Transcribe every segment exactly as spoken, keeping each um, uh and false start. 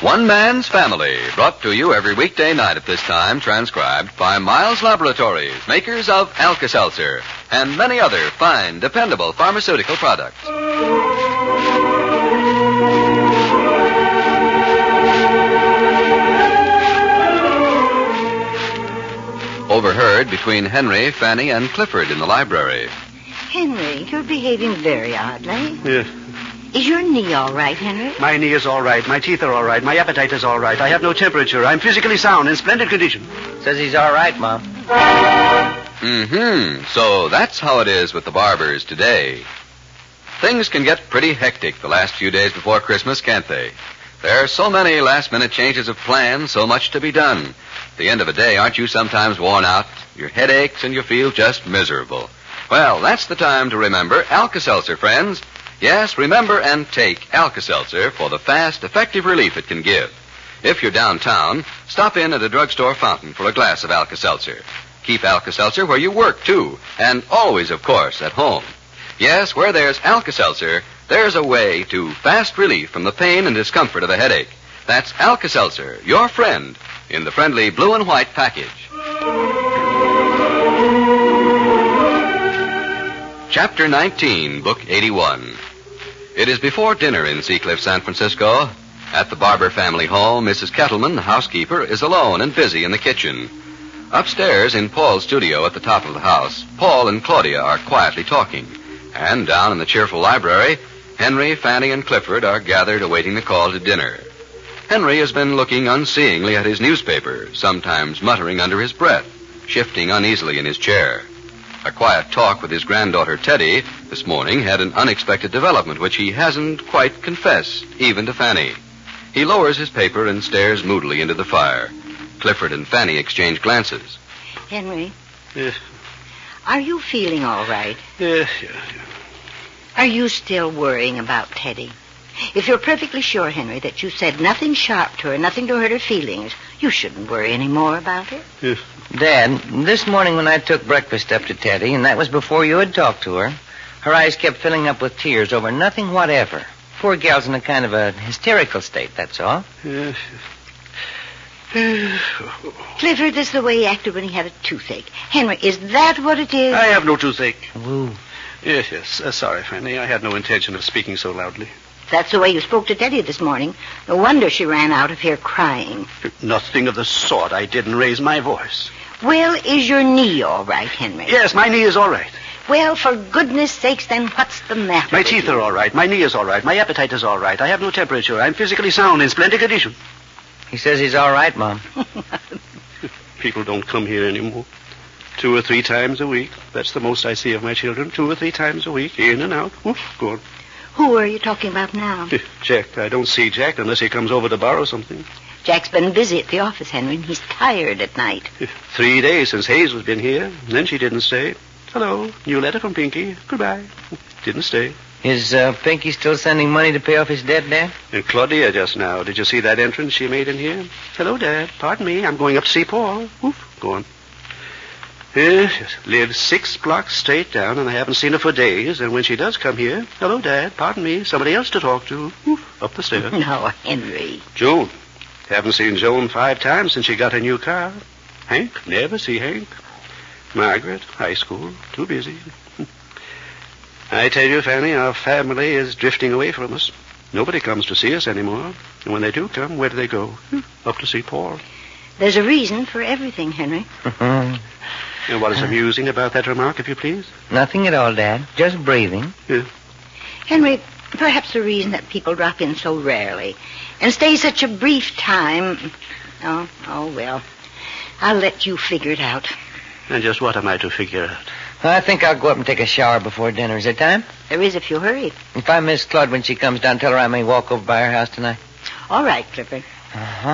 One Man's Family, brought to you every weekday night at this time, transcribed by Miles Laboratories, makers of Alka-Seltzer, and many other fine, dependable pharmaceutical products. Overheard between Henry, Fanny, and Clifford in the library. Henry, you're behaving very oddly. Yeah. Is your knee all right, Henry? My knee is all right. My teeth are all right. My appetite is all right. I have no temperature. I'm physically sound, in splendid condition. Says he's all right, Mom. Mm-hmm. So that's how it is with the barbers today. Things can get pretty hectic the last few days before Christmas, can't they? There are so many last-minute changes of plans, so much to be done. At the end of a day, aren't you sometimes worn out? Your head aches and you feel just miserable. Well, that's the time to remember Alka-Seltzer, friends. Yes, remember and take Alka-Seltzer for the fast, effective relief it can give. If you're downtown, stop in at a drugstore fountain for a glass of Alka-Seltzer. Keep Alka-Seltzer where you work, too, and always, of course, at home. Yes, where there's Alka-Seltzer, there's a way to fast relief from the pain and discomfort of a headache. That's Alka-Seltzer, your friend, in the friendly blue and white package. Chapter nineteen, Book eighty-one. It is before dinner in Seacliff, San Francisco. At the Barber family home, Missus Kettleman, the housekeeper, is alone and busy in the kitchen. Upstairs in Paul's studio at the top of the house, Paul and Claudia are quietly talking. And down in the cheerful library, Henry, Fanny, and Clifford are gathered awaiting the call to dinner. Henry has been looking unseeingly at his newspaper, sometimes muttering under his breath, shifting uneasily in his chair. A quiet talk with his granddaughter, Teddy, this morning had an unexpected development which he hasn't quite confessed, even to Fanny. He lowers his paper and stares moodily into the fire. Clifford and Fanny exchange glances. Henry? Yes. Are you feeling all right? Yes, yes, yes. Are you still worrying about Teddy? If you're perfectly sure, Henry, that you said nothing sharp to her, nothing to hurt her feelings, you shouldn't worry any more about it. Yes. Dad, this morning when I took breakfast up to Teddy, and that was before you had talked to her, her eyes kept filling up with tears over nothing whatever. Poor gal's in a kind of a hysterical state, that's all. Yes. Clifford, this is the way he acted when he had a toothache. Henry, is that what it is? I have no toothache. Ooh. Yes, yes. Uh, sorry, Fanny. I had no intention of speaking so loudly. That's the way you spoke to Teddy this morning. No wonder she ran out of here crying. Nothing of the sort. I didn't raise my voice. Well, is your knee all right, Henry? Yes, my knee is all right. Well, for goodness sakes, then what's the matter? My teeth you? are all right. My knee is all right. My appetite is all right. I have no temperature. I'm physically sound, in splendid condition. He says he's all right, Mom. People don't come here anymore. Two or three times a week. That's the most I see of my children. Two or three times a week, in and out. Oof, go on. Who are you talking about now? Jack. I don't see Jack unless he comes over to borrow something. Jack's been busy at the office, Henry, and he's tired at night. Three days since Hazel's been here, and then she didn't stay. Hello, new letter from Pinky. Goodbye. Didn't stay. Is uh, Pinky still sending money to pay off his debt, Dad? And Claudia just now. Did you see that entrance she made in here? Hello, Dad. Pardon me. I'm going up to see Paul. Oof. Go on. Yes, yes. Lives six blocks straight down, and I haven't seen her for days. And when she does come here, hello, Dad. Pardon me. Somebody else to talk to. Oof. Up the stairs. No, Henry. Joan. Haven't seen Joan five times since she got her new car. Hank. Never see Hank. Margaret. High school. Too busy. I tell you, Fanny, our family is drifting away from us. Nobody comes to see us anymore. And when they do come, where do they go? Up to see Paul. There's a reason for everything, Henry. And what is amusing about that remark, if you please? Nothing at all, Dad. Just breathing. Yeah. Henry, perhaps the reason that people drop in so rarely and stay such a brief time... Oh, oh, well. I'll let you figure it out. And just what am I to figure out? I think I'll go up and take a shower before dinner. Is there time? There is if you hurry. If I miss Claude when she comes down, tell her I may walk over by her house tonight. All right, Clifford. Uh-huh.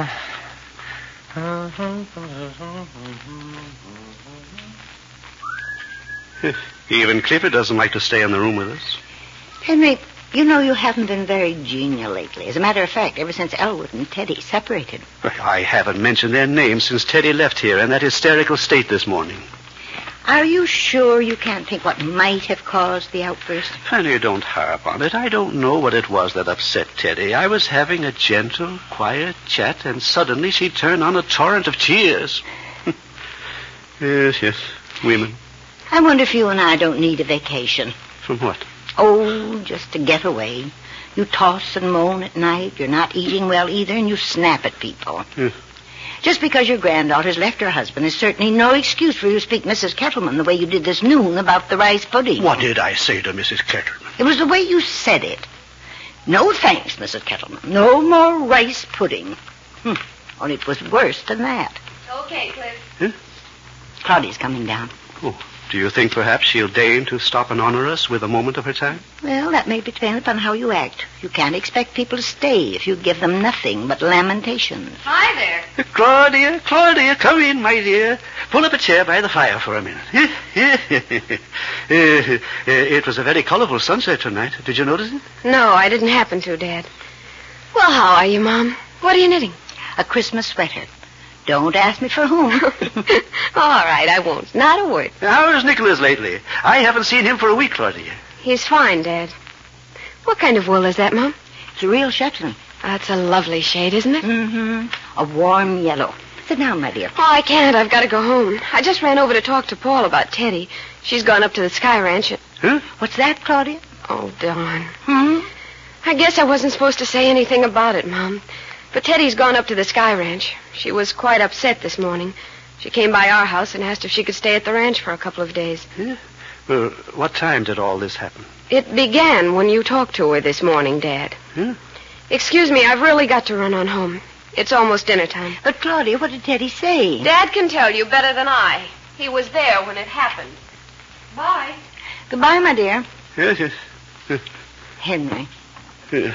Even Clifford doesn't like to stay in the room with us. Henry, you know you haven't been very genial lately. As a matter of fact, ever since Elwood and Teddy separated. I haven't mentioned their names since Teddy left here in that hysterical state this morning. Are you sure you can't think what might have caused the outburst? Fanny, don't harp on it. I don't know what it was that upset Teddy. I was having a gentle, quiet chat, and suddenly she turned on a torrent of tears. Yes, yes, women. I wonder if you and I don't need a vacation. From what? Oh, just to get away. You toss and moan at night. You're not eating well either, and you snap at people. Yes. Just because your granddaughter's left her husband is certainly no excuse for you to speak Missus Kettleman the way you did this noon about the rice pudding. What did I say to Missus Kettleman? It was the way you said it. No thanks, Missus Kettleman. No more rice pudding. Hm. Only it was worse than that. Okay, Cliff. Huh? Claudia's coming down. Oh, do you think perhaps she'll deign to stop and honor us with a moment of her time? Well, that may depend upon how you act. You can't expect people to stay if you give them nothing but lamentations. Hi there. Claudia, Claudia, come in, my dear. Pull up a chair by the fire for a minute. It was a very colorful sunset tonight. Did you notice it? No, I didn't happen to, Dad. Well, how are you, Mom? What are you knitting? A Christmas sweater. Don't ask me for whom. All right, I won't. Not a word. How is Nicholas lately? I haven't seen him for a week, Claudia. He's fine, Dad. What kind of wool is that, Mom? It's a real Shetland. That's a lovely shade, isn't it? Mm-hmm. A warm yellow. Sit down, my dear. Oh, I can't. I've got to go home. I just ran over to talk to Paul about Teddy. She's gone up to the Sky Ranch. And... Huh? What's that, Claudia? Oh, darn. Hmm? I guess I wasn't supposed to say anything about it, Mom. But Teddy's gone up to the Sky Ranch. She was quite upset this morning. She came by our house and asked if she could stay at the ranch for a couple of days. Yeah? Well, what time did all this happen? It began when you talked to her this morning, Dad. Huh? Excuse me, I've really got to run on home. It's almost dinner time. But, Claudia, what did Teddy say? Dad can tell you better than I. He was there when it happened. Bye. Goodbye, my dear. Yes, yes. yes. Henry. Yes,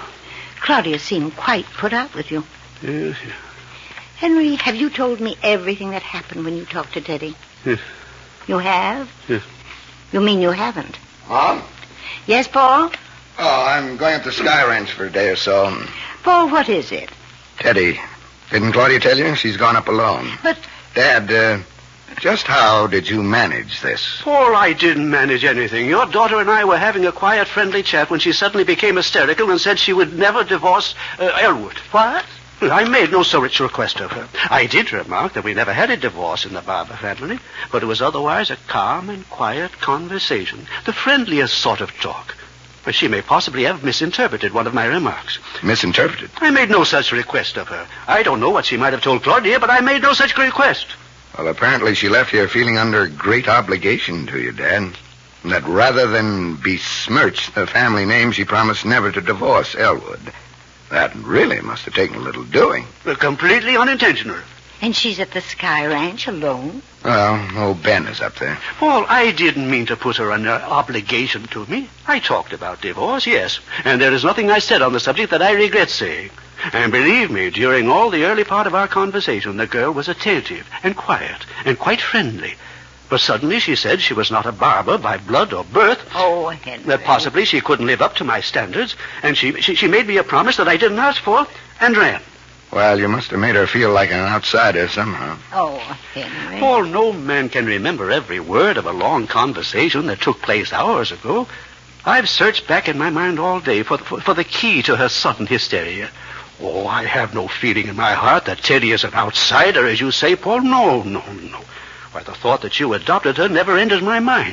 Claudia seemed quite put out with you. yes, yes. Henry, have you told me everything that happened when you talked to Teddy? Yes. You have? Yes. You mean you haven't? Mom? Yes, Paul? Oh, I'm going up to Sky Ranch for a day or so. Paul, what is it? Teddy, didn't Claudia tell you? She's gone up alone. But... Dad, uh, just how did you manage this? Paul, I didn't manage anything. Your daughter and I were having a quiet, friendly chat when she suddenly became hysterical and said she would never divorce uh, Elwood. What? I made no such request of her. I did remark that we never had a divorce in the Barber family, but it was otherwise a calm and quiet conversation, the friendliest sort of talk. But she may possibly have misinterpreted one of my remarks. Misinterpreted? I made no such request of her. I don't know what she might have told Claudia, but I made no such request. Well, apparently she left here feeling under great obligation to you, Dad. And that rather than besmirch the family name, she promised never to divorce Elwood. That really must have taken a little doing. Uh, completely unintentional. And she's at the Sky Ranch alone? Well, old Ben is up there. Paul, I didn't mean to put her under obligation to me. I talked about divorce, yes. And there is nothing I said on the subject that I regret saying. And believe me, during all the early part of our conversation, the girl was attentive and quiet and quite friendly. But suddenly she said she was not a barber by blood or birth. Oh, Henry. That possibly she couldn't live up to my standards. And she, she, she made me a promise that I didn't ask for and ran. Well, you must have made her feel like an outsider somehow. Oh, Henry. Paul, no man can remember every word of a long conversation that took place hours ago. I've searched back in my mind all day for, for, for the key to her sudden hysteria. Oh, I have no feeling in my heart that Teddy is an outsider, as you say, Paul. No, no, no. Why, the thought that you adopted her never entered my mind.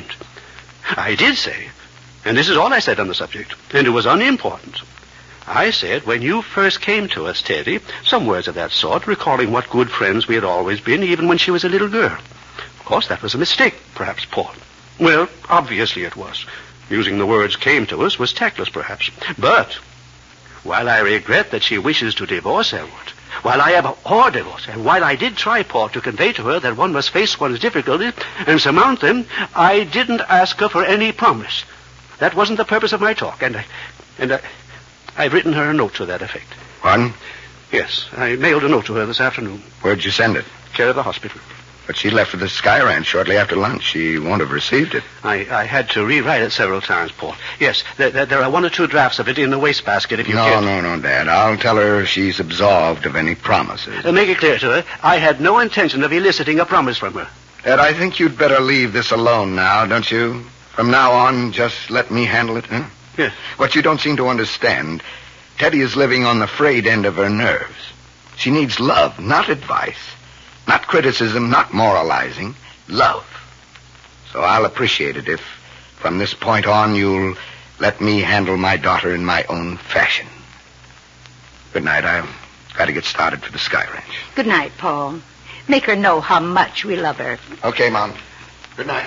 I did say, and this is all I said on the subject, and it was unimportant. I said, when you first came to us, Teddy, some words of that sort, recalling what good friends we had always been, even when she was a little girl. Of course, that was a mistake, perhaps, Paul. Well, obviously it was. Using the words came to us was tactless, perhaps. But, while I regret that she wishes to divorce Elwood, while I abhor divorce, and while I did try, Paul, to convey to her that one must face one's difficulties and surmount them, I didn't ask her for any promise. That wasn't the purpose of my talk, and I... and I... I've written her a note to that effect. Pardon? Yes, I mailed a note to her this afternoon. Where'd you send it? Care of the hospital. But she left for the Sky Ranch shortly after lunch. She won't have received it. I, I had to rewrite it several times, Paul. Yes, there, there, there are one or two drafts of it in the wastebasket if you No, care. no, no, Dad. I'll tell her she's absolved of any promises. Uh, make it clear to her, I had no intention of eliciting a promise from her. Ed, I think you'd better leave this alone now, don't you? From now on, just let me handle it, huh? Yes. What you don't seem to understand, Teddy is living on the frayed end of her nerves. She needs love, not advice. Not criticism, not moralizing. Love. So I'll appreciate it if, from this point on, you'll let me handle my daughter in my own fashion. Good night. I've got to get started for the Sky Ranch. Good night, Paul. Make her know how much we love her. Okay, Mom. Good night.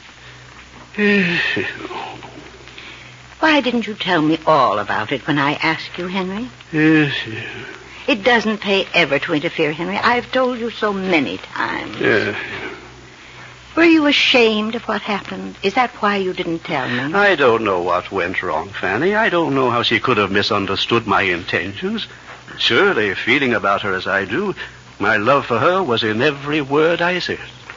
Why didn't you tell me all about it when I asked you, Henry? Yes. It doesn't pay ever to interfere, Henry. I've told you so many times. Yeah. Were you ashamed of what happened? Is that why you didn't tell me? I don't know what went wrong, Fanny. I don't know how she could have misunderstood my intentions. Surely, feeling about her as I do, my love for her was in every word I said.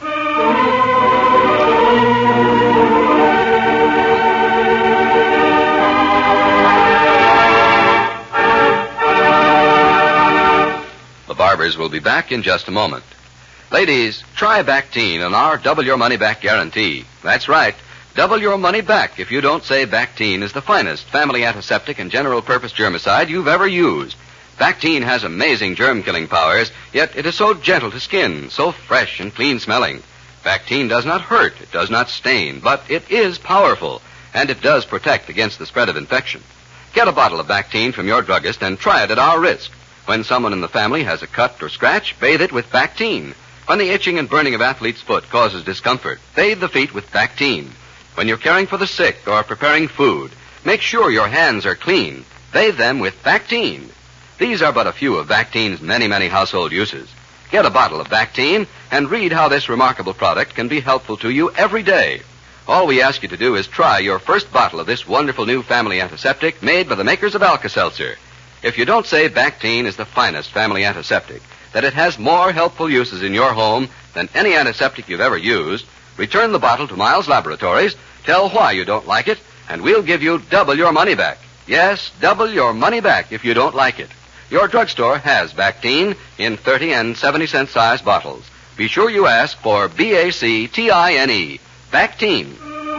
The Barbers will be back in just a moment. Ladies, try Bactine on our double your money back guarantee. That's right. Double your money back if you don't say Bactine is the finest family antiseptic and general purpose germicide you've ever used. Bactine has amazing germ-killing powers, yet it is so gentle to skin, so fresh and clean-smelling. Bactine does not hurt, it does not stain, but it is powerful, and it does protect against the spread of infection. Get a bottle of Bactine from your druggist and try it at our risk. When someone in the family has a cut or scratch, bathe it with Bactine. When the itching and burning of athlete's foot causes discomfort, bathe the feet with Bactine. When you're caring for the sick or preparing food, make sure your hands are clean. Bathe them with Bactine. These are but a few of Bactine's many, many household uses. Get a bottle of Bactine and read how this remarkable product can be helpful to you every day. All we ask you to do is try your first bottle of this wonderful new family antiseptic made by the makers of Alka-Seltzer. If you don't say Bactine is the finest family antiseptic, that it has more helpful uses in your home than any antiseptic you've ever used, return the bottle to Miles Laboratories, tell why you don't like it, and we'll give you double your money back. Yes, double your money back if you don't like it. Your drugstore has Bactine in thirty and seventy cent size bottles. Be sure you ask for B A C T I N E, Bactine.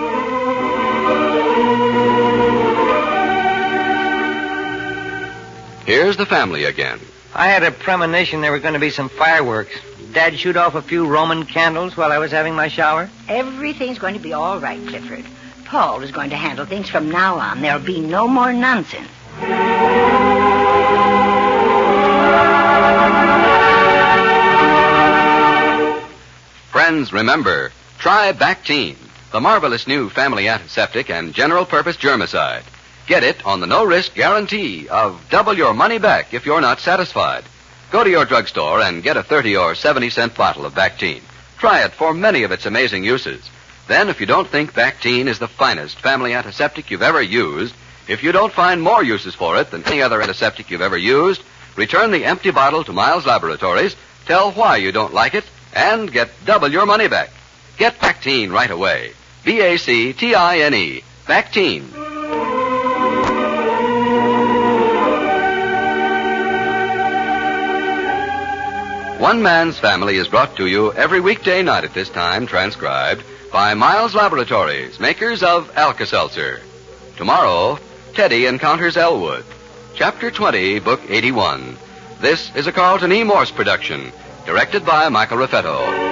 Here's the family again. I had a premonition there were going to be some fireworks. Dad shoot off a few Roman candles while I was having my shower? Everything's going to be all right, Clifford. Paul is going to handle things from now on. There'll be no more nonsense. Friends, remember, try Bactine, the marvelous new family antiseptic and general purpose germicide. Get it on the no-risk guarantee of double your money back if you're not satisfied. Go to your drugstore and get a thirty or seventy cent bottle of Bactine. Try it for many of its amazing uses. Then, if you don't think Bactine is the finest family antiseptic you've ever used, if you don't find more uses for it than any other antiseptic you've ever used, return the empty bottle to Miles Laboratories, tell why you don't like it, and get double your money back. Get Bactine right away. B A C T I N E. Bactine. One Man's Family is brought to you every weekday night at this time, transcribed by Miles Laboratories, makers of Alka-Seltzer. Tomorrow, Teddy encounters Elwood. Chapter twenty, Book eighty-one. This is a Carlton E. Morse production, directed by Michael Raffetto.